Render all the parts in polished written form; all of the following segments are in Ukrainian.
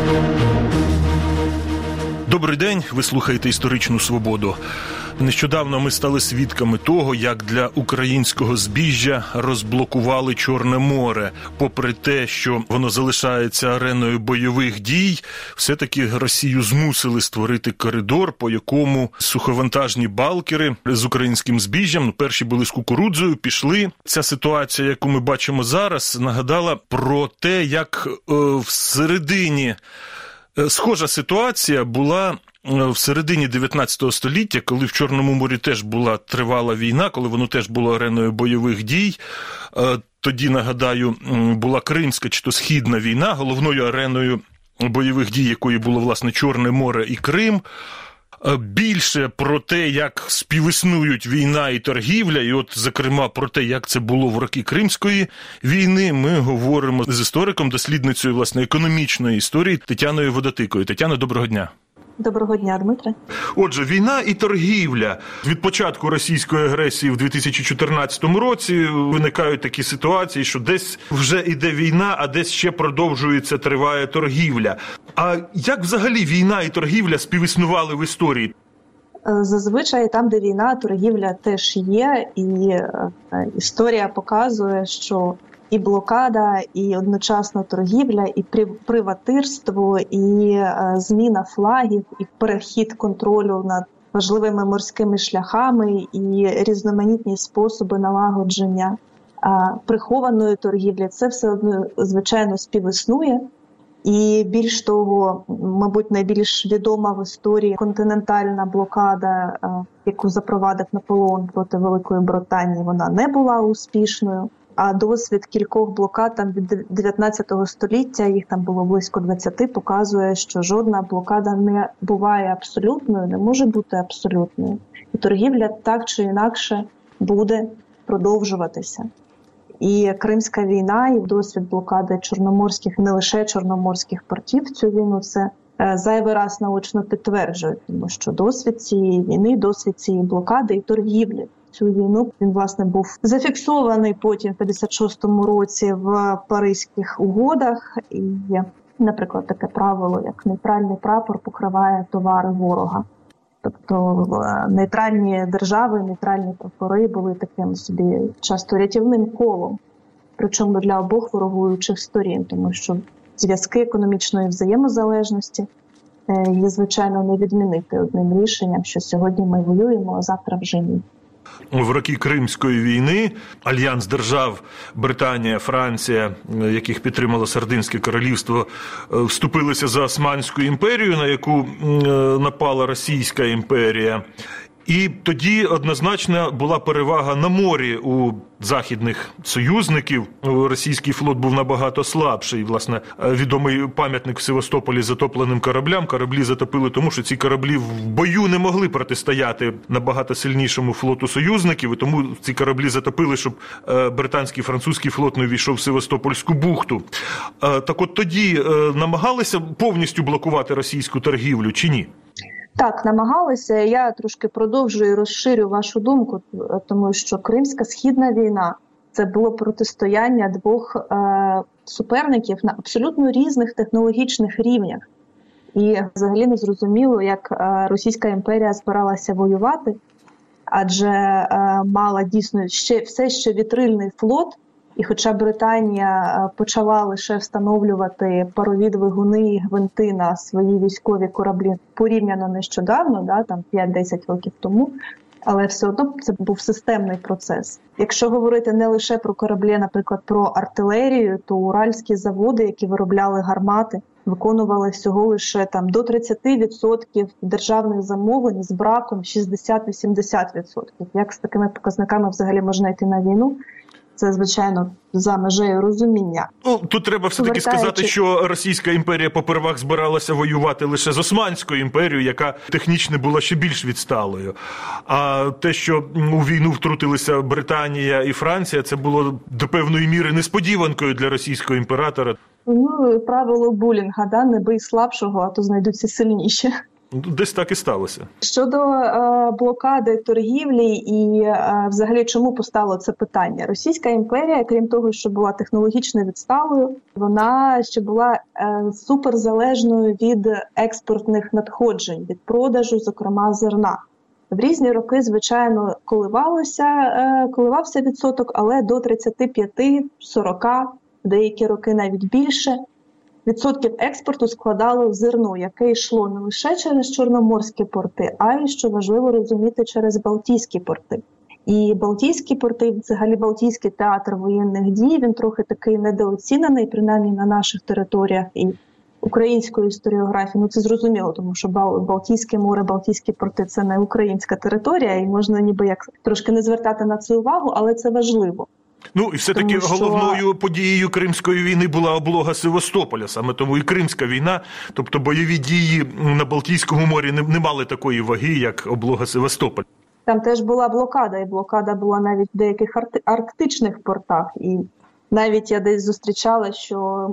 Добрий день, ви слухаєте «Історичну свободу». Нещодавно ми стали свідками того, як для українського збіжжя розблокували Чорне море. Попри те, що воно залишається ареною бойових дій, все-таки Росію змусили створити коридор, по якому суховантажні балкери з українським збіжжям, перші були з кукурудзою, пішли. Ця ситуація, яку ми бачимо зараз, нагадала про те, як всередині схожа ситуація була в середині 19 століття, коли в Чорному морі теж була тривала війна, коли воно теж було ареною бойових дій. Тоді, нагадаю, була Кримська чи то Східна війна, головною ареною бойових дій, якою було, власне, Чорне море і Крим. Більше про те, як співіснують війна і торгівля, і от, зокрема, про те, як це було в роки Кримської війни, ми говоримо з істориком, дослідницею, власне, економічної історії Тетяною Водотикою. Тетяно, доброго дня. Доброго дня, Дмитре. Отже, війна і торгівля. Від початку російської агресії в 2014 році виникають такі ситуації, що десь вже іде війна, а десь ще продовжується, триває торгівля. А як взагалі війна і торгівля співіснували в історії? Зазвичай там, де війна, торгівля теж є, і історія показує, що і блокада, і одночасно торгівля, і приватирство, і зміна флагів, і перехід контролю над важливими морськими шляхами, і різноманітні способи налагодження прихованої торгівлі. Це все одно, звичайно, співіснує. І більш того, мабуть, найбільш відома в історії континентальна блокада, яку запровадив Наполеон проти Великої Британії, вона не була успішною. А досвід кількох блокад там від 19 століття, їх там було близько 20, показує, що жодна блокада не буває абсолютною, не може бути абсолютною. І торгівля так чи інакше буде продовжуватися. І Кримська війна, і досвід блокади чорноморських, не лише чорноморських портів цю війну, це зайвий раз наочно підтверджує, тому що досвід цієї війни, досвід цієї блокади і торгівлі цю війну, він, власне, був зафіксований потім в 56-му році в Паризьких угодах. І є, наприклад, таке правило, як нейтральний прапор покриває товари ворога. Тобто нейтральні держави, нейтральні прапори були таким собі часто рятівним колом, причому для обох ворогуючих сторін, тому що зв'язки економічної взаємозалежності є, звичайно, не відмінити одним рішенням, що сьогодні ми воюємо, а завтра вже ні. В роки Кримської війни альянс держав Британія, Франція, яких підтримало Сардинське королівство, вступилися за Османську імперію, на яку напала Російська імперія. І тоді однозначно була перевага на морі у західних союзників. Російський флот був набагато слабший. Власне, відомий пам'ятник в Севастополі затопленим кораблям. Кораблі затопили тому, що ці кораблі в бою не могли протистояти набагато сильнішому флоту союзників. І тому ці кораблі затопили, щоб британський, французький флот не увійшов в Севастопольську бухту. Так от тоді намагалися повністю блокувати російську торгівлю чи ні? Так, намагалися. Я трошки продовжую і розширю вашу думку, тому що Кримська Східна війна – це було протистояння двох суперників на абсолютно різних технологічних рівнях. І взагалі не зрозуміло, як Російська імперія збиралася воювати, адже мала дійсно все ще вітрильний флот. І хоча Британія почала лише встановлювати парові двигуни і гвинти на свої військові кораблі порівняно нещодавно, там 5-10 років тому, але все одно це був системний процес. Якщо говорити не лише про кораблі, наприклад, про артилерію, то уральські заводи, які виробляли гармати, виконували всього лише там до 30% державних замовлень з браком 60-80%. Як з такими показниками взагалі можна йти на війну? Це, звичайно, за межею розуміння. Тут треба все-таки сказати, що Російська імперія попервах збиралася воювати лише з Османською імперією, яка технічно була ще більш відсталою. А те, що у війну втрутилися Британія і Франція, це було до певної міри несподіванкою для російського імператора. Правило булінга, не бий слабшого, а то знайдуться сильніші. Десь так і сталося. Щодо блокади торгівлі і взагалі чому постало це питання? Російська імперія, крім того, що була технологічно відсталою, вона ще була суперзалежною від експортних надходжень, від продажу, зокрема, зерна. В різні роки, звичайно, коливався відсоток, але до 35-40, деякі роки навіть більше, відсотків експорту складало зерно, яке йшло не лише через Чорноморські порти, а й, що важливо розуміти, через Балтійські порти. І Балтійські порти, взагалі Балтійський театр воєнних дій, він трохи такий недооцінений, принаймні на наших територіях і української історіографії. Ну це зрозуміло, тому що Балтійське море, Балтійські порти – це не українська територія, і можна ніби як трошки не звертати на це увагу, але це важливо. Ну, і все-таки головною подією Кримської війни була облога Севастополя, саме тому і Кримська війна, тобто бойові дії на Балтійському морі не мали такої ваги, як облога Севастополя. Там теж була блокада, і блокада була навіть в деяких арктичних портах, і навіть я десь зустрічала, що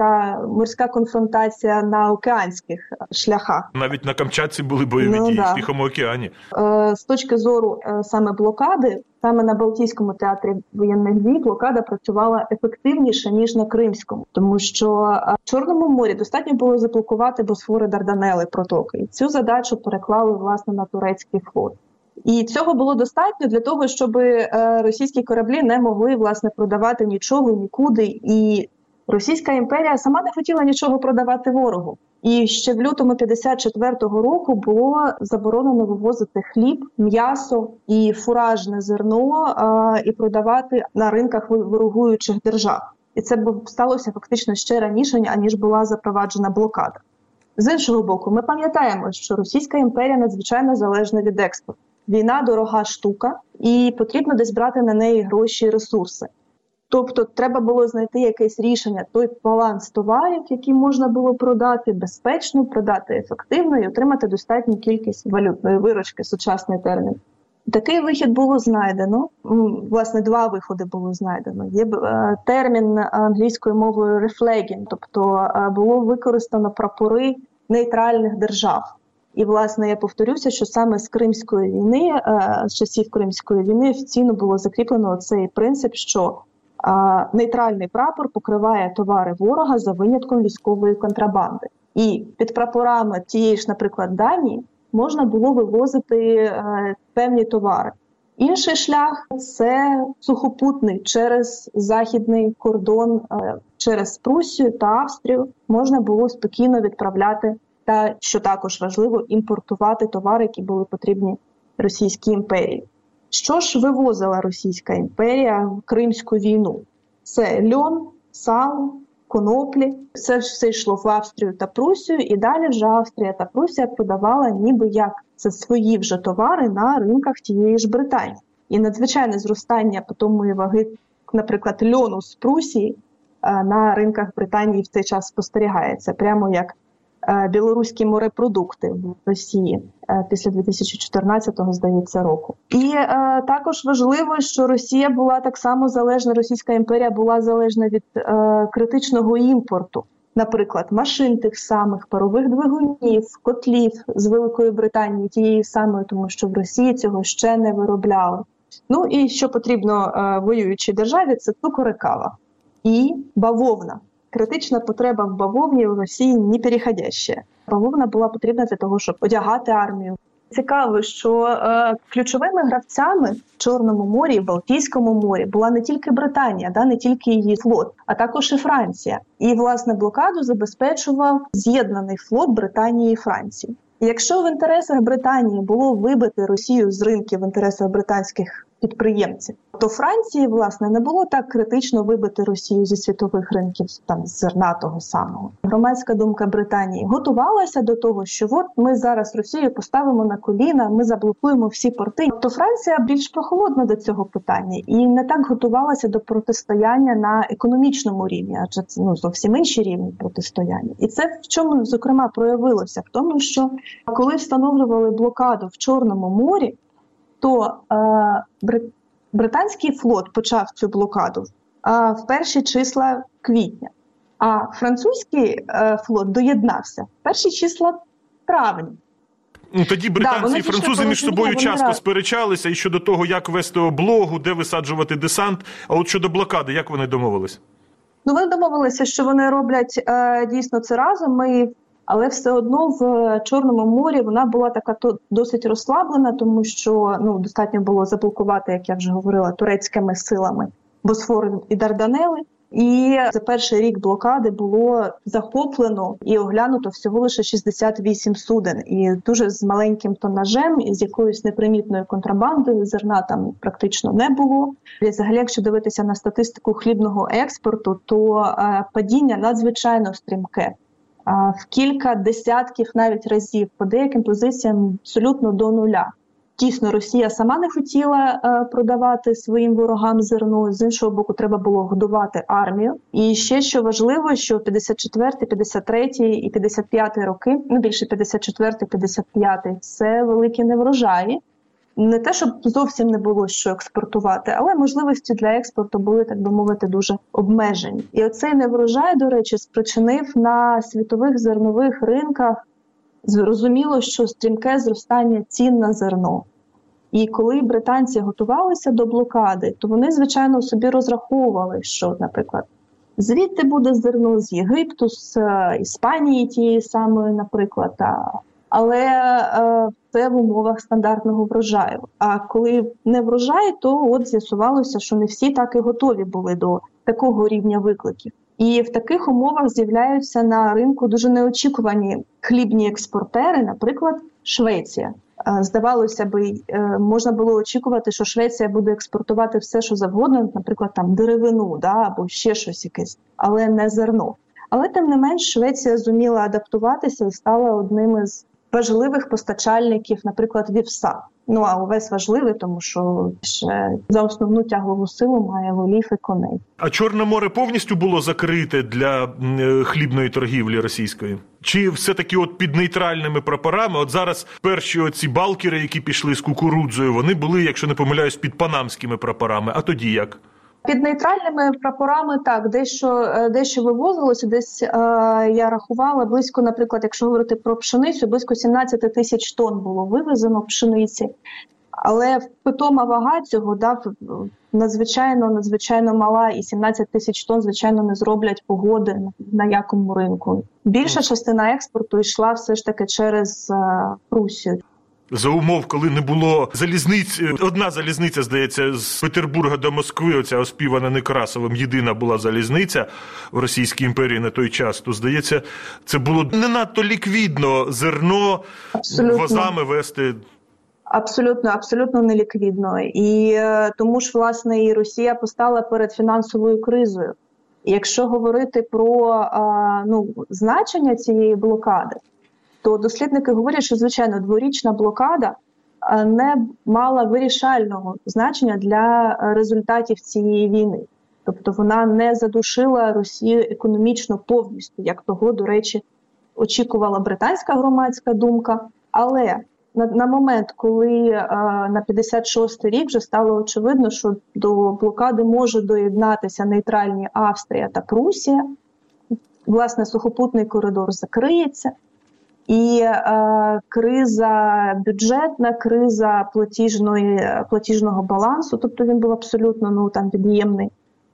морська конфронтація на океанських шляхах. Навіть на Камчатці були бойові дії, в Тихому океані. З точки зору саме блокади, саме на Балтійському театрі воєнних дій блокада працювала ефективніше, ніж на Кримському. Тому що в Чорному морі достатньо було заблокувати Босфори, Дарданели, протоки. І цю задачу переклали, власне, на турецький флот. І цього було достатньо для того, щоб російські кораблі не могли, власне, продавати нічого нікуди. І Російська імперія сама не хотіла нічого продавати ворогу. І ще в лютому 54-го року було заборонено вивозити хліб, м'ясо і фуражне зерно і продавати на ринках ворогуючих держав. І це сталося фактично ще раніше, аніж була запроваджена блокада. З іншого боку, ми пам'ятаємо, що Російська імперія надзвичайно залежна від експорту. Війна – дорога штука, і потрібно десь брати на неї гроші і ресурси. Тобто треба було знайти якесь рішення, той баланс товарів, які можна було продати безпечно, продати ефективно і отримати достатню кількість валютної виручки, сучасний термін. Такий вихід було знайдено, власне, два виходи було знайдено. Є термін англійською мовою «reflagging», тобто було використано прапори нейтральних держав. І, власне, я повторюся, що саме з Кримської війни, з часів Кримської війни офіційно було закріплено цей принцип, що нейтральний прапор покриває товари ворога за винятком військової контрабанди. І під прапорами тієї ж, наприклад, Данії можна було вивозити певні товари. Інший шлях – це сухопутний через західний кордон, через Пруссію та Австрію можна було спокійно відправляти та, що також важливо, імпортувати товари, які були потрібні Російській імперії. Що ж вивозила Російська імперія в Кримську війну? Це льон, сало, коноплі. Це все йшло в Австрію та Пруссію, і далі вже Австрія та Пруссія продавала ніби як це свої вже товари на ринках тієї ж Британії. І надзвичайне зростання питомої ваги, наприклад, льону з Пруссії на ринках Британії в цей час спостерігається, прямо як білоруські морепродукти в Росії після 2014-го, здається, року. І також важливо, що Росія була так само залежна, Російська імперія була залежна від критичного імпорту. Наприклад, машин тих самих, парових двигунів, котлів з Великої Британії, тієї самої, тому що в Росії цього ще не виробляли. Ну і що потрібно воюючій державі – це цукор і кава. І бавовна. Критична потреба в бавовні в Росії непереходяща. Бавовна була потрібна для того, щоб одягати армію. Цікаво, що ключовими гравцями в Чорному морі і в Балтійському морі була не тільки Британія, не тільки її флот, а також і Франція. І, власне, блокаду забезпечував з'єднаний флот Британії і Франції. І якщо в інтересах Британії було вибити Росію з ринків в інтересах британських підприємців, то Франції, власне, не було так критично вибити Росію зі світових ринків, там, з зерна того самого. Громадська думка Британії готувалася до того, що от ми зараз Росію поставимо на коліна, ми заблокуємо всі порти. То Франція більш прохолодна до цього питання і не так готувалася до протистояння на економічному рівні, адже це зовсім інші рівні протистояння. І це в чому, зокрема, проявилося? В тому, що коли встановлювали блокаду в Чорному морі, то британський флот почав цю блокаду в перші числа квітня, а французький флот доєднався в перші числа травня. Тоді британці і французи між собою часто сперечалися і щодо того, як вести облогу, де висаджувати десант. А от щодо блокади, як вони домовились? Вони домовилися, що вони роблять дійсно це разом, але все одно в Чорному морі вона була така досить розслаблена, тому що достатньо було заблокувати, як я вже говорила, турецькими силами Босфор і Дарданели. І за перший рік блокади було захоплено і оглянуто всього лише 68 суден. І дуже з маленьким тонажем, і з якоюсь непримітною контрабандою, зерна там практично не було. І взагалі, якщо дивитися на статистику хлібного експорту, то падіння надзвичайно стрімке. В кілька десятків навіть разів, по деяким позиціям абсолютно до нуля. Дійсно, Росія сама не хотіла продавати своїм ворогам зерно, з іншого боку, треба було годувати армію. І ще, що важливо, що 54-й, 53-й і 55-й роки, більше 54-й, 55-й – це великі неврожаї. Не те, щоб зовсім не було що експортувати, але можливості для експорту були, так би мовити, дуже обмежені. І оцей неврожай, до речі, спричинив на світових зернових ринках зрозуміло, що стрімке зростання цін на зерно. І коли британці готувалися до блокади, то вони, звичайно, собі розраховували, що, наприклад, звідти буде зерно, з Єгипту, з Іспанії тієї самої, наприклад. Але це в умовах стандартного врожаю. А коли не врожай, то от з'ясувалося, що не всі так і готові були до такого рівня викликів. І в таких умовах з'являються на ринку дуже неочікувані хлібні експортери, наприклад, Швеція. Здавалося би, можна було очікувати, що Швеція буде експортувати все, що завгодно, наприклад, там деревину, або ще щось якесь, але не зерно. Але, тим не менш, Швеція зуміла адаптуватися і стала одним із важливих постачальників, наприклад, вівса. А овес важливий, тому що ще за основну тяглову силу має волів і коней. А Чорне море повністю було закрите для хлібної торгівлі російської? Чи все-таки під нейтральними прапорами? От зараз перші оці балкери, які пішли з кукурудзою, вони були, якщо не помиляюсь, під панамськими прапорами. А тоді як? Під нейтральними прапорами так, дещо вивозилося, десь я рахувала близько, наприклад, якщо говорити про пшеницю, близько 17 тисяч тонн було вивезено пшениці. Але питома вага цього надзвичайно мала, і 17 тисяч тонн, звичайно, не зроблять погоди на якому ринку. Більша частина експорту йшла все ж таки через Прусію. За умов, коли не було залізниць, одна залізниця, здається, з Петербурга до Москви, оця оспівана Некрасовим, єдина була залізниця в Російській імперії на той час, то, здається, це було не надто ліквідно зерно возами вести. Абсолютно неліквідно. І тому ж, власне, і Росія постала перед фінансовою кризою. І якщо говорити про значення цієї блокади, то дослідники говорять, що, звичайно, дворічна блокада не мала вирішального значення для результатів цієї війни. Тобто вона не задушила Росію економічно повністю, як того, до речі, очікувала британська громадська думка. Але на момент, коли на 56-й рік вже стало очевидно, що до блокади може доєднатися нейтральні Австрія та Прусія, власне, сухопутний коридор закриється, і бюджетна криза платіжного балансу, тобто він був абсолютно від'ємний,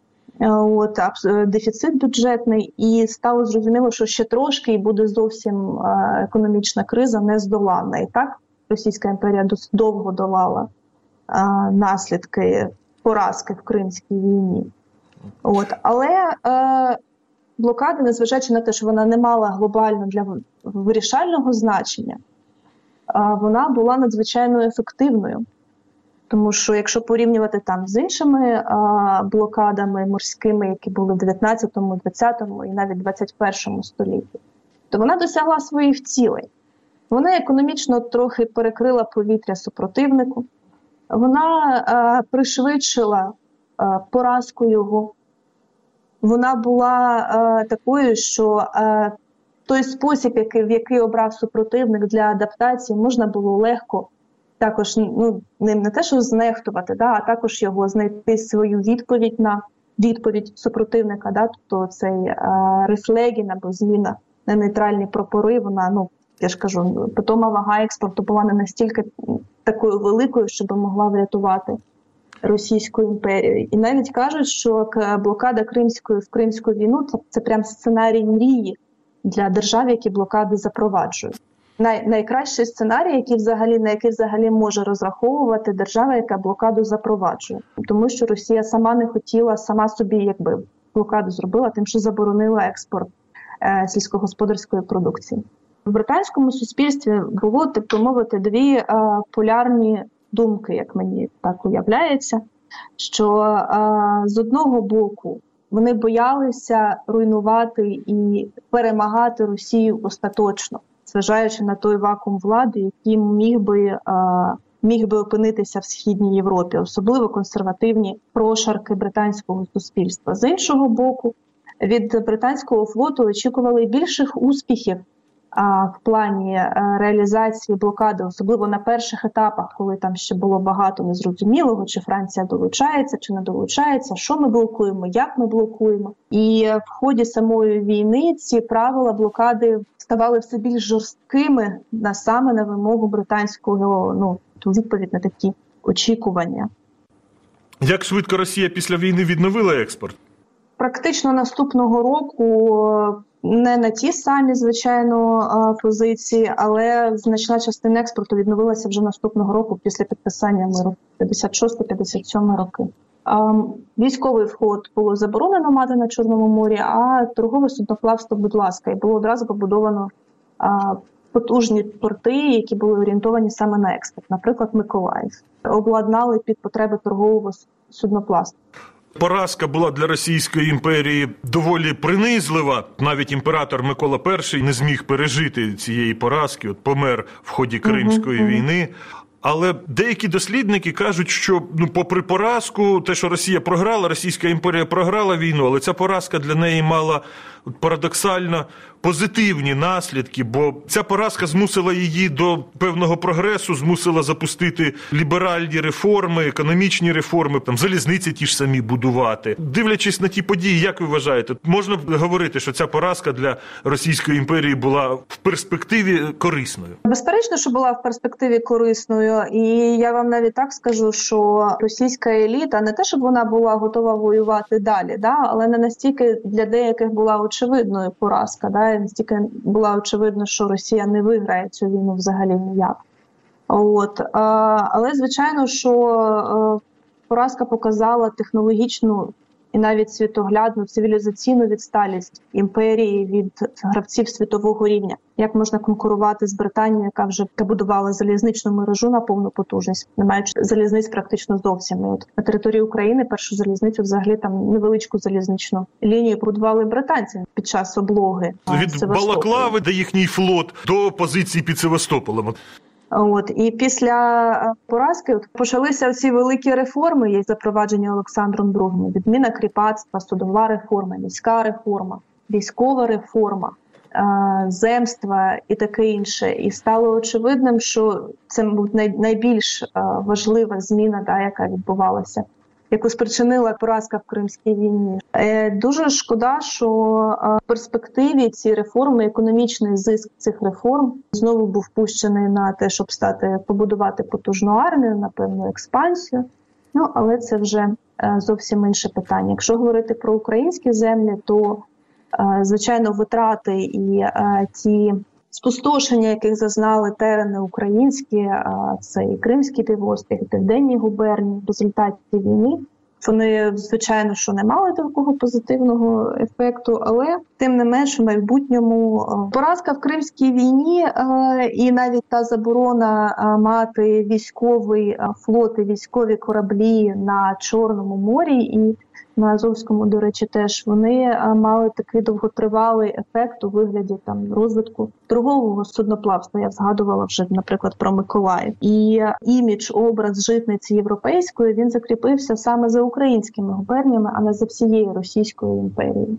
дефіцит бюджетний, і стало зрозуміло, що ще трошки і буде зовсім економічна криза нездоланна. І так Російська імперія досить довго долала наслідки поразки в Кримській війні. Але блокада, незважаючи на те, що вона не мала глобально для вирішального значення, вона була надзвичайно ефективною. Тому що якщо порівнювати з іншими блокадами морськими, які були в 19-му, 20-му і навіть 21-му столітті, то вона досягла своїх цілей. Вона економічно трохи перекрила повітря супротивнику, вона пришвидшила поразку його. Вона була такою, що той спосіб, в який обрав супротивник для адаптації, можна було легко також ним не те, що знехтувати, а також його знайти свою відповідь на відповідь супротивника. Тобто цей рефлегін або зміна на нейтральні прапори, вона Я ж кажу, питома вага експорту була не настільки такою великою, щоб могла врятувати Російську імперію. І навіть кажуть, що блокада Кримської в Кримську війну – це прям сценарій мрії для держав, які блокади запроваджують. Найкращий сценарій, на який взагалі може розраховувати держава, яка блокаду запроваджує. Тому що Росія сама не хотіла, сама собі блокаду зробила тим, що заборонила експорт сільськогосподарської продукції. В британському суспільстві було, так би мовити, дві полярні думки, як мені так уявляється, що з одного боку вони боялися руйнувати і перемагати Росію остаточно, зважаючи на той вакуум влади, який міг би опинитися в Східній Європі, особливо консервативні прошарки британського суспільства. З іншого боку, від британського флоту очікували більших успіхів в плані реалізації блокади, особливо на перших етапах, коли там ще було багато незрозумілого, чи Франція долучається, чи не долучається, що ми блокуємо, як ми блокуємо. І в ході самої війни ці правила блокади ставали все більш жорсткими саме на вимогу британського, відповідь на такі очікування. Як швидко Росія після війни відновила експорт? Практично наступного року не на ті самі, звичайно, позиції, але значна частина експорту відновилася вже наступного року після підписання миру, 56-57 роки. Військовий флот було заборонено мати на Чорному морі, а торгове судноплавство, будь ласка, і було одразу побудовано потужні порти, які були орієнтовані саме на експорт, наприклад, Миколаїв. Обладнали під потреби торгового судноплавства. Поразка була для Російської імперії доволі принизлива. Навіть імператор Микола І не зміг пережити цієї поразки, помер в ході Кримської війни. Але деякі дослідники кажуть, що попри поразку, те, що Росія програла, Російська імперія програла війну, але ця поразка для неї мала парадоксально позитивні наслідки, бо ця поразка змусила її до певного прогресу, змусила запустити ліберальні реформи, економічні реформи, залізниці ті ж самі будувати. Дивлячись на ті події, як ви вважаєте, можна говорити, що ця поразка для Російської імперії була в перспективі корисною? Безперечно, що була в перспективі корисною. І я вам навіть так скажу, що російська еліта, не те, щоб вона була готова воювати далі, але не настільки для деяких була очевидною поразка, настільки була очевидно, що Росія не виграє цю війну взагалі ніяк. Але, звичайно, що поразка показала технологічну і навіть світоглядну, цивілізаційну відсталість імперії від гравців світового рівня. Як можна конкурувати з Британією, яка вже будувала залізничну мережу на повну потужність, не маючи залізниць практично зовсім. І на території України першу залізницю, взагалі там невеличку залізничну лінію будували британці під час облоги. Від Балаклави, де їхній флот, до позиції під Севастополем. І після поразки почалися ці великі реформи, як запровадження Олександром II. Відміна кріпацтва, судова реформа, міська реформа, військова реформа, земства і таке інше. І стало очевидним, що це найбільш важлива зміна, яка відбувалася, яку спричинила поразка в Кримській війні. Дуже шкода, що в перспективі ці реформи, економічний зиск цих реформ знову був пущений на те, щоб побудувати потужну армію, на певну експансію. Але це вже зовсім інше питання. Якщо говорити про українські землі, то, звичайно, витрати і ті спустошення, яких зазнали терени українські, це і Кримський півострів, і Південні губернії в результаті війни, вони, звичайно, що не мали такого позитивного ефекту, але тим не менш у майбутньому поразка в Кримській війні і навіть та заборона мати військовий флот і військові кораблі на Чорному морі і на Азовському, до речі, теж, вони мали такий довготривалий ефект у вигляді розвитку торгового судноплавства. Я згадувала вже, наприклад, про Миколаїв. І імідж, образ житниці європейської, він закріпився саме за українськими губерніями, а не за всією Російською імперією.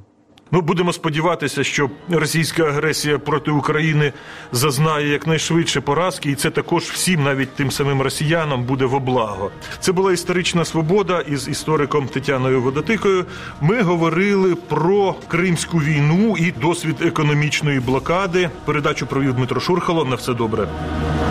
Будемо сподіватися, що російська агресія проти України зазнає якнайшвидше поразки, і це також всім, навіть тим самим росіянам, буде во благо. Це була «Історична свобода» із істориком Тетяною Водотикою. Ми говорили про Кримську війну і досвід економічної блокади. Передачу провів Дмитро Шурхало. На все добре.